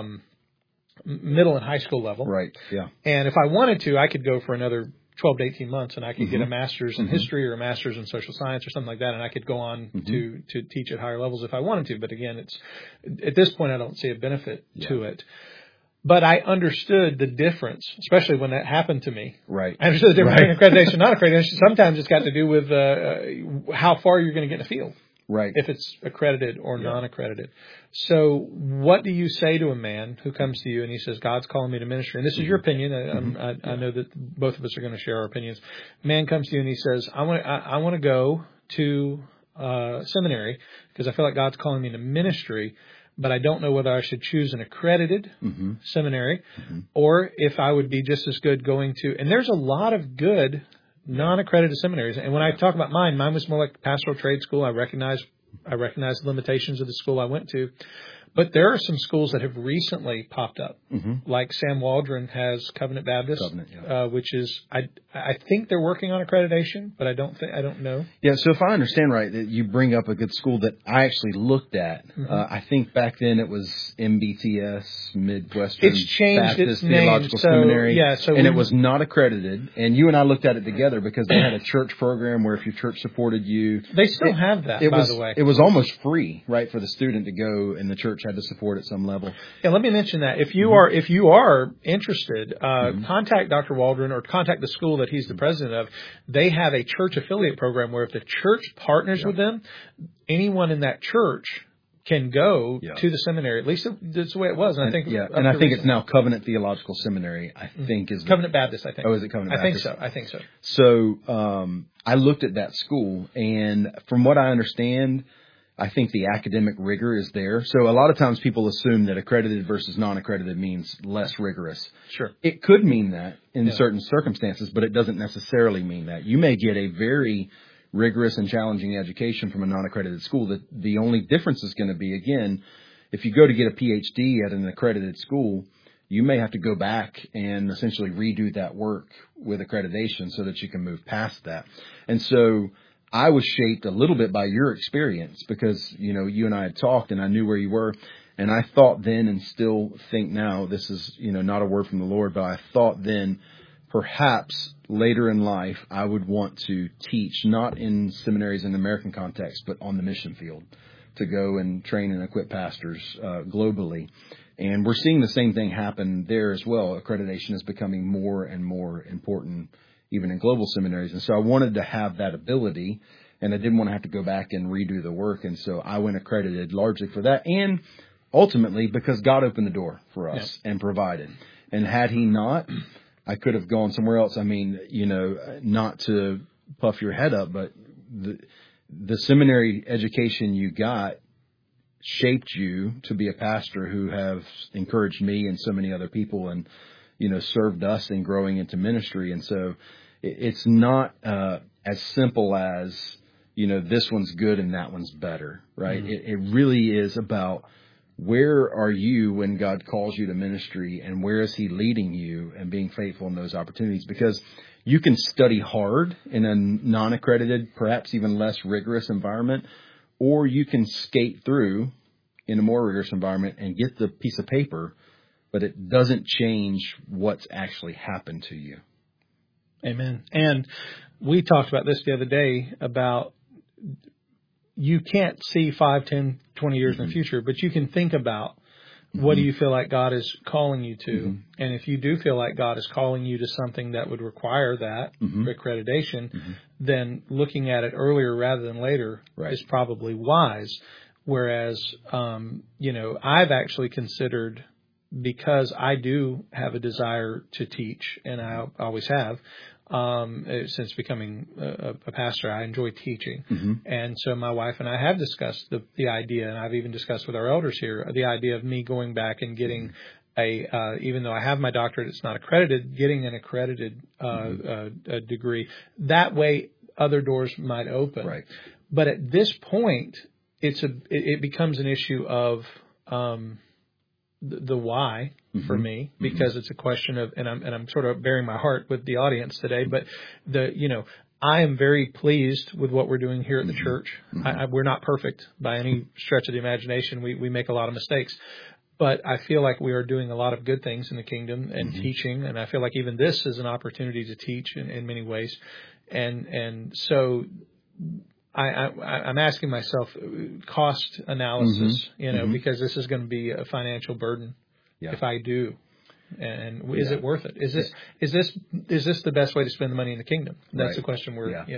middle and high school level. Right. Yeah. And if I wanted to, I could go for another 12 to 18 months and I could get a master's in history or a master's in social science or something like that. And I could go on to teach at higher levels if I wanted to. But again, at this point, I don't see a benefit to it. But I understood the difference, especially when that happened to me. Right. I understood the difference between accreditation and non-accreditation. Sometimes it's got to do with how far you're going to get in the field. Right. If it's accredited or non-accredited. So what do you say to a man who comes to you and he says, God's calling me to ministry? And this is your opinion. I know that both of us are going to share our opinions. Man comes to you and he says, I want to go to seminary because I feel like God's calling me to ministry, but I don't know whether I should choose an accredited seminary or if I would be just as good going to, and there's a lot of good non-accredited seminaries. And when I talk about mine was more like pastoral trade school. I recognize the limitations of the school I went to. But there are some schools that have recently popped up, like Sam Waldron has Covenant Baptist, which is I think they're working on accreditation, but I don't know. Yeah, so if I understand right, that you bring up a good school that I actually looked at. I think back then it was MBTS, Midwestern it's changed Baptist its Theological name, Seminary, and it was not accredited. And you and I looked at it together because they had a church program where if your church supported you, they still have that. By the way, it was almost free, right, for the student to go, and the church had to support at some level. Yeah, let me mention that if you are interested, contact Dr. Waldron or contact the school that he's the president of. They have a church affiliate program where if the church partners with them, anyone in that church can go to the seminary. At least that's the way it was. And I think it's now Covenant Theological Seminary. I think is Covenant Baptist. I think. Oh, is it Covenant Baptist? I think so. So I looked at that school, and from what I understand, I think the academic rigor is there. So a lot of times people assume that accredited versus non-accredited means less rigorous. Sure. It could mean that in certain circumstances, but it doesn't necessarily mean that. You may get a very rigorous and challenging education from a non-accredited school. The only difference is going to be, again, if you go to get a PhD at an accredited school, you may have to go back and essentially redo that work with accreditation so that you can move past that. And so I was shaped a little bit by your experience because, you and I had talked and I knew where you were. And I thought then and still think now, this is, not a word from the Lord, but I thought then perhaps later in life I would want to teach, not in seminaries in the American context, but on the mission field to go and train and equip pastors globally. And we're seeing the same thing happen there as well. Accreditation is becoming more and more important even in global seminaries. And so I wanted to have that ability, and I didn't want to have to go back and redo the work. And so I went accredited largely for that, and ultimately because God opened the door for us and provided. And had he not, I could have gone somewhere else. I mean, not to puff your head up, but the seminary education you got shaped you to be a pastor who have encouraged me and so many other people and, served us in growing into ministry. And so it's not as simple as, this one's good and that one's better, right? It really is about where are you when God calls you to ministry and where is he leading you and being faithful in those opportunities? Because you can study hard in a non-accredited, perhaps even less rigorous environment, or you can skate through in a more rigorous environment and get the piece of paper, but it doesn't change what's actually happened to you. Amen. And we talked about this the other day about you can't see 5, 10, 20 years in the future, but you can think about what do you feel like God is calling you to? And if you do feel like God is calling you to something that would require that accreditation, then looking at it earlier rather than later is probably wise. Whereas, I've actually considered, because I do have a desire to teach, and I always have, since becoming a pastor, I enjoy teaching. And so my wife and I have discussed the idea, and I've even discussed with our elders here, the idea of me going back and getting even though I have my doctorate, it's not accredited, getting an accredited degree. That way other doors might open. Right. But at this point, it becomes an issue of the why for me, because it's a question of, and I'm sort of bearing my heart with the audience today, but I am very pleased with what we're doing here at the church. We're not perfect by any stretch of the imagination. We make a lot of mistakes, but I feel like we are doing a lot of good things in the kingdom and teaching. And I feel like even this is an opportunity to teach in many ways. And so I'm asking myself cost analysis, because this is going to be a financial burden if I do. And is it worth it? Is this the best way to spend the money in the kingdom? That's the question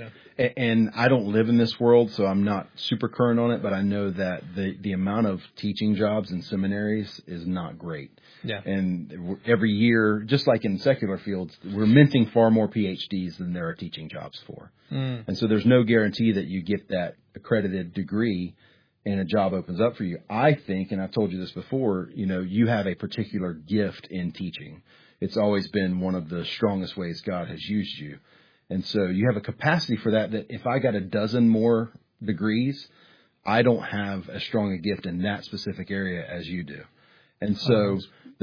And I don't live in this world, so I'm not super current on it, but I know that the amount of teaching jobs in seminaries is not great. Yeah. And every year, just like in secular fields, we're minting far more PhDs than there are teaching jobs for. And so there's no guarantee that you get that accredited degree and a job opens up for you. I think, and I've told you this before, you have a particular gift in teaching. It's always been one of the strongest ways God has used you. And so you have a capacity for that if I got a dozen more degrees, I don't have as strong a gift in that specific area as you do. And so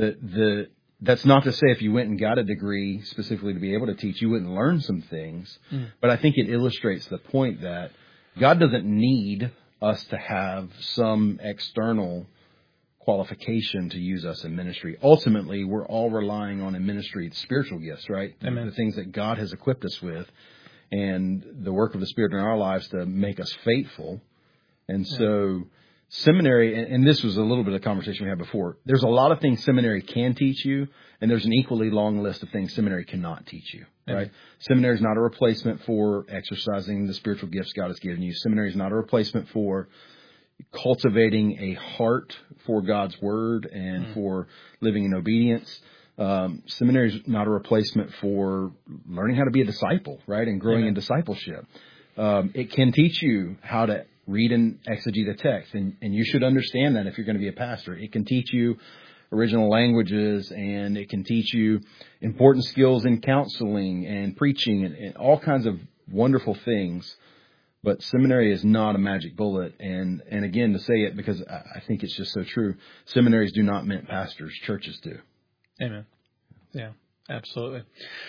that's not to say if you went and got a degree specifically to be able to teach, you wouldn't learn some things. But I think it illustrates the point that God doesn't need us to have some external qualification to use us in ministry. Ultimately, we're all relying on in ministry spiritual gifts, right? Amen. The things that God has equipped us with and the work of the Spirit in our lives to make us faithful. And so seminary, and this was a little bit of conversation we had before, there's a lot of things seminary can teach you, and there's an equally long list of things seminary cannot teach you, right? Seminary is not a replacement for exercising the spiritual gifts God has given you. Seminary is not a replacement for cultivating a heart for God's word and for living in obedience. Seminary is not a replacement for learning how to be a disciple, right, and growing in discipleship. It can teach you how to read and exegete a text, and you should understand that if you're going to be a pastor. It can teach you original languages, and it can teach you important skills in counseling and preaching and all kinds of wonderful things. But seminary is not a magic bullet. And again, to say it because I think it's just so true, seminaries do not mint pastors, churches do. Amen. Yeah, absolutely.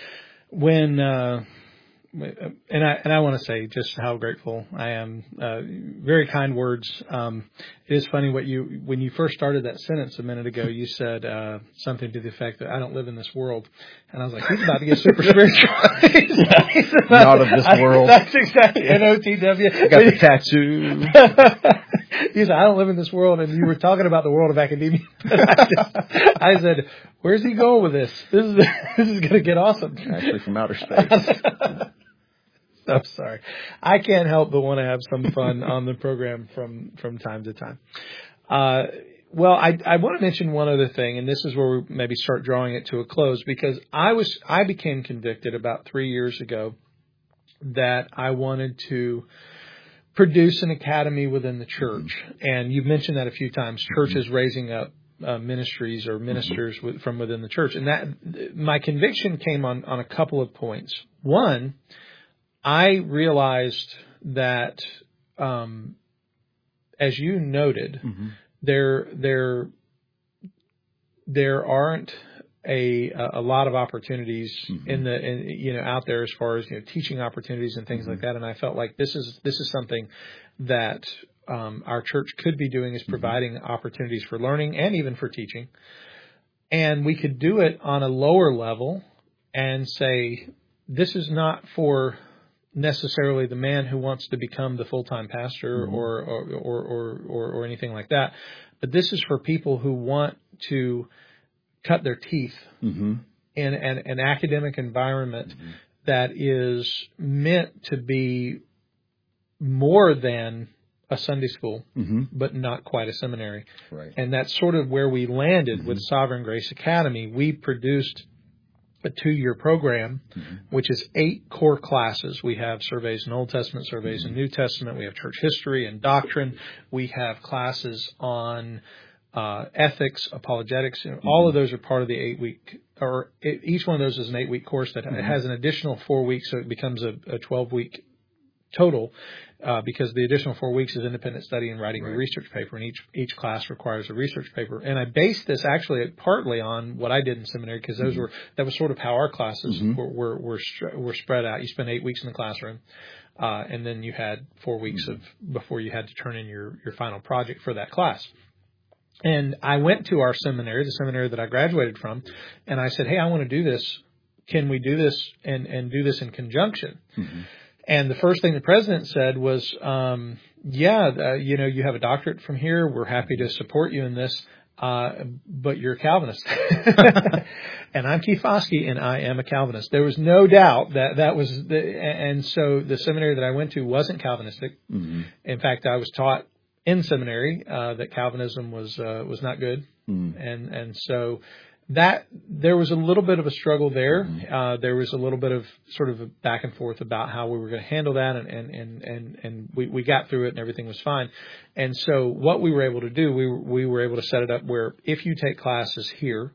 When and I want to say just how grateful I am. Very kind words. It is funny when you first started that sentence a minute ago, you said something to the effect that I don't live in this world, and I was like, he's about to get super spiritual. Not of this world. That's exactly NOTW. I got the tattoo. He said, I don't live in this world, and you were talking about the world of academia. I said, where's he going with this? This is going to get awesome. Actually, from outer space. I'm sorry. I can't help but want to have some fun on the program from time to time. Well, I want to mention one other thing, and this is where we maybe start drawing it to a close, because I became convicted about 3 years ago that I wanted to produce an academy within the church. And you've mentioned that a few times, churches raising up ministries or ministers from within the church. And that my conviction came on a couple of points. One, I realized that, as you noted, there aren't a lot of opportunities out there as far as teaching opportunities and things like that. And I felt like this is something that our church could be doing is providing opportunities for learning and even for teaching. And we could do it on a lower level and say, this is not for necessarily the man who wants to become the full-time pastor or anything like that, but this is for people who want to cut their teeth in an academic environment that is meant to be more than a Sunday school, but not quite a seminary. Right. And that's sort of where we landed with Sovereign Grace Academy. We produced a 2-year program, which is 8 core classes. We have surveys in Old Testament, surveys in New Testament. We have church history and doctrine. We have classes on ethics, apologetics. All of those are part of the 8-week, or each one of those is an 8-week course that has an additional 4 weeks, so it becomes a 12-week total, because the additional 4 weeks is independent study and writing a research paper, and each class requires a research paper. And I based this actually partly on what I did in seminary, because that was sort of how our classes were spread out. You spent 8 weeks in the classroom, and then you had 4 weeks before you had to turn in your final project for that class. And I went to our seminary, the seminary that I graduated from, and I said, hey, I want to do this. Can we do this and do this in conjunction? And the first thing the president said was, you have a doctorate from here. We're happy to support you in this, but you're a Calvinist. And I'm Keith Foskey, and I am a Calvinist. There was no doubt that was and so the seminary that I went to wasn't Calvinistic. In fact, I was taught in seminary that Calvinism was not good, and so that there was a little bit of a struggle there. There was a little bit of sort of a back and forth about how we were going to handle that, and we got through it, and everything was fine. And so what we were able to do, we were able to set it up where if you take classes here,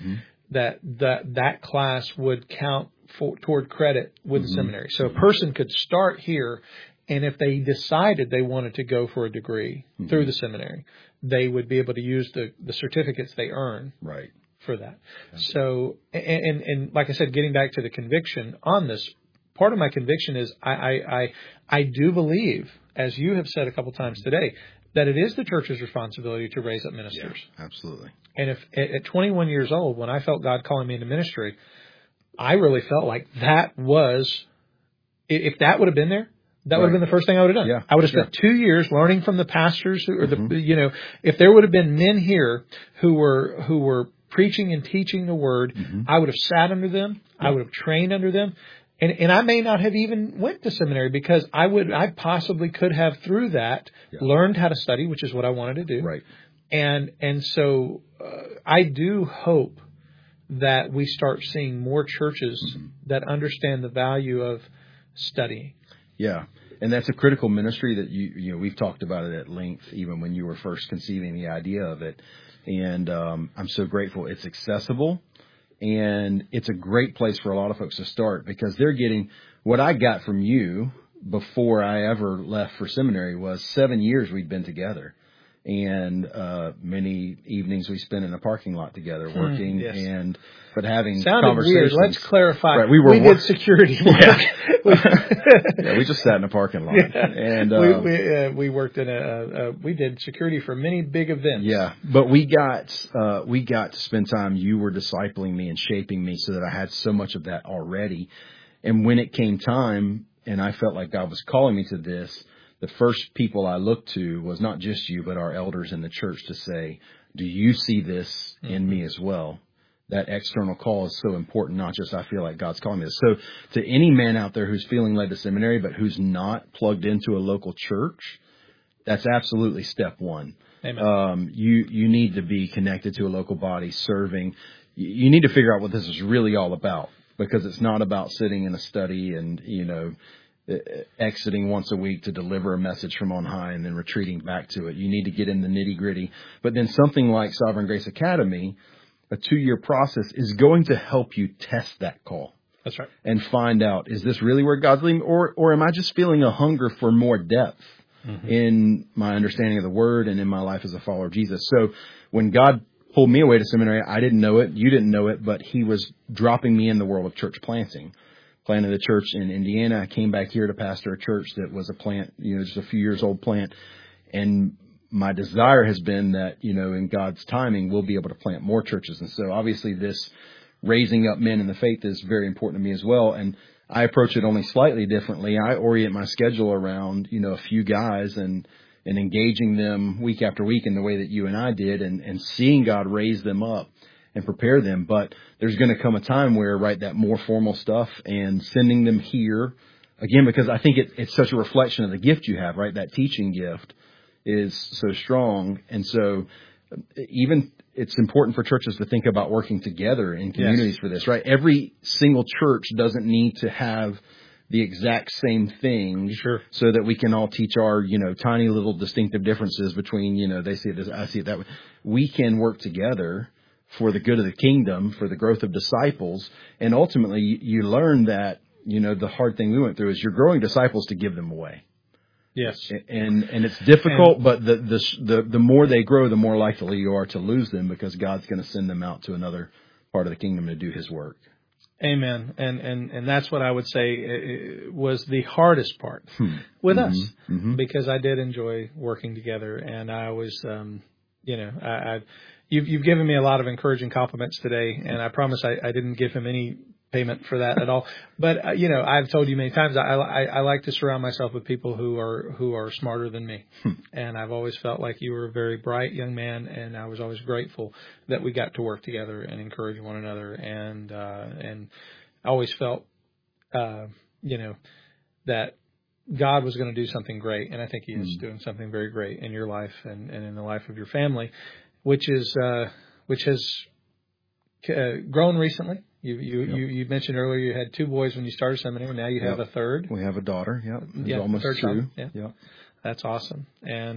that class would count toward credit with the seminary. So a person could start here, and if they decided they wanted to go for a degree through the seminary, they would be able to use the certificates they earn for that. So, and like I said, getting back to the conviction on this, part of my conviction is I do believe, as you have said a couple times today, that it is the church's responsibility to raise up ministers. Yeah, absolutely. And if at 21 years old, when I felt God calling me into ministry, I really felt like that was, if that would have been there, that would have been the first thing I would have done. Yeah. I would have spent 2 years learning from the pastors or if there would have been men here who were preaching and teaching the word, I would have sat under them. I would have trained under them. And I may not have even went to seminary, because I possibly could have through that learned how to study, which is what I wanted to do. Right. And so I do hope that we start seeing more churches that understand the value of studying. Yeah. And that's a critical ministry that we've talked about it at length, even when you were first conceiving the idea of it. And I'm so grateful it's accessible, and it's a great place for a lot of folks to start, because they're getting what I got from you before I ever left for seminary was 7 years we'd been together, and many evenings we spent in a parking lot together working but having conversations. Weird. Let's clarify. Right, we did security work. We just sat in a parking lot, and we worked in we did security for many big events. Yeah, but we got to spend time. You were discipling me and shaping me so that I had so much of that already. And when it came time, and I felt like God was calling me to this, the first people I looked to was not just you, but our elders in the church to say, do you see this in me as well? That external call is so important, not just I feel like God's calling me. So to any man out there who's feeling led to seminary, but who's not plugged into a local church, that's absolutely step one. Amen. You need to be connected to a local body serving. You need to figure out what this is really all about, because it's not about sitting in a study and, exiting once a week to deliver a message from on high and then retreating back to it. You need to get in the nitty gritty. But then something like Sovereign Grace Academy, a 2-year process, is going to help you test that call. That's right. And find out, is this really where God's leading, or am I just feeling a hunger for more depth in my understanding of the Word and in my life as a follower of Jesus? So when God pulled me away to seminary, I didn't know it, you didn't know it, but He was dropping me in the world of church planting. Planted a church in Indiana. I came back here to pastor a church that was a plant, just a few years old plant. And my desire has been that, in God's timing, we'll be able to plant more churches. And so obviously this raising up men in the faith is very important to me as well. And I approach it only slightly differently. I orient my schedule around, a few guys and engaging them week after week in the way that you and I did, and seeing God raise them up and prepare them. But there's going to come a time where, right, that more formal stuff and sending them here again, because I think it's such a reflection of the gift you have, right? That teaching gift is so strong. And so even it's important for churches to think about working together in communities for this, right? Every single church doesn't need to have the exact same thing, so that we can all teach our, tiny little distinctive differences between, they see it this, I see it that way. We can work together for the good of the kingdom, for the growth of disciples. And ultimately you learn that, the hard thing we went through is you're growing disciples to give them away. Yes. And it's difficult, but the more they grow, the more likely you are to lose them, because God's going to send them out to another part of the kingdom to do his work. Amen. And that's what I would say was the hardest part with us, because I did enjoy working together, and I was, you've given me a lot of encouraging compliments today, and I promise I didn't give him any payment for that at all. But I've told you many times I like to surround myself with people who are smarter than me, and I've always felt like you were a very bright young man, and I was always grateful that we got to work together and encourage one another, and I always felt that God was going to do something great, and I think He is doing something very great in your life and in the life of your family, which has grown recently. You mentioned earlier you had 2 boys when you started seminary. Now you have a third. We have a daughter. Yeah, almost third 2. child. Yeah, that's awesome.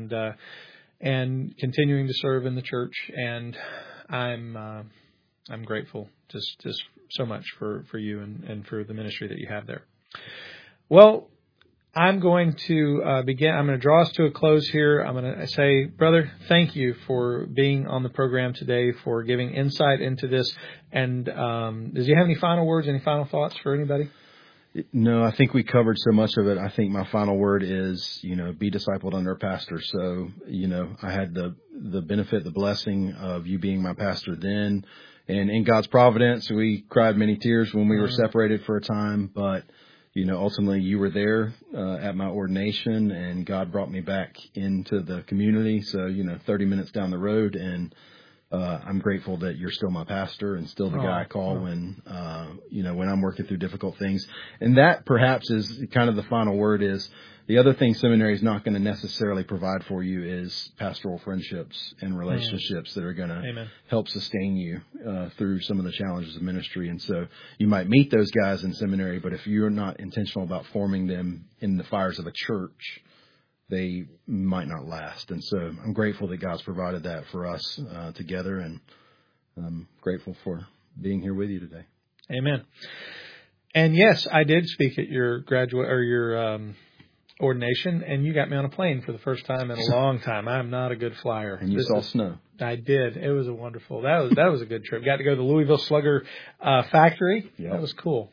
And continuing to serve in the church, and I'm grateful just so much for you and for the ministry that you have there. Well, I'm going to begin. I'm going to draw us to a close here. I'm going to say, brother, thank you for being on the program today, for giving insight into this. And does you have any final words, any final thoughts for anybody? No, I think we covered so much of it. I think my final word is, be discipled under a pastor. So, I had the benefit, the blessing of you being my pastor then. And in God's providence, we cried many tears when we were separated for a time, but ultimately you were there at my ordination, and God brought me back into the community. So, 30 minutes down the road, and I'm grateful that you're still my pastor and still the guy I call when I'm working through difficult things. And that perhaps is kind of the final word. Is the other thing seminary is not going to necessarily provide for you is pastoral friendships and relationships that are going to help sustain you through some of the challenges of ministry. And so you might meet those guys in seminary, but if you're not intentional about forming them in the fires of a church, they might not last. And so I'm grateful that God's provided that for us together, and I'm grateful for being here with you today. Amen. And yes, I did speak at your your ordination, and you got me on a plane for the first time in a long time. I'm not a good flyer. And you saw snow. I did. It was a wonderful. That was a good trip. Got to go to the Louisville Slugger factory. Yep. That was cool.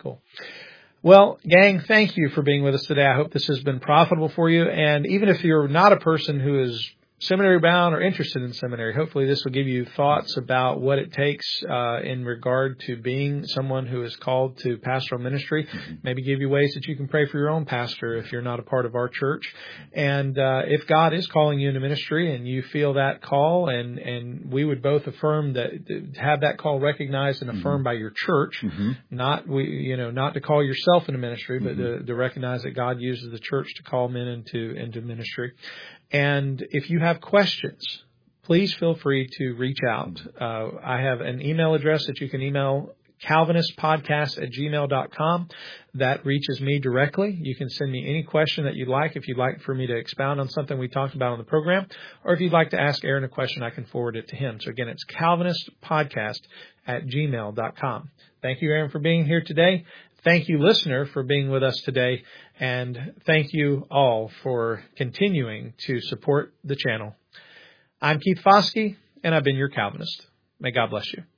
Well, gang, thank you for being with us today. I hope this has been profitable for you. And even if you're not a person who is seminary bound or interested in seminary, hopefully this will give you thoughts about what it takes in regard to being someone who is called to pastoral ministry. Maybe give you ways that you can pray for your own pastor if you're not a part of our church. And if God is calling you into ministry and you feel that call, and we would both affirm that, have that call recognized and affirmed by your church, not to call yourself into ministry, but to recognize that God uses the church to call men into ministry. And if you have questions, please feel free to reach out. I have an email address that you can email, calvinistpodcast@gmail.com. That reaches me directly. You can send me any question that you'd like. If you'd like for me to expound on something we talked about on the program, or if you'd like to ask Aaron a question, I can forward it to him. So again, it's calvinistpodcast@gmail.com. Thank you, Aaron, for being here today. Thank you, listener, for being with us today. And thank you all for continuing to support the channel. I'm Keith Foskey, and I've been your Calvinist. May God bless you.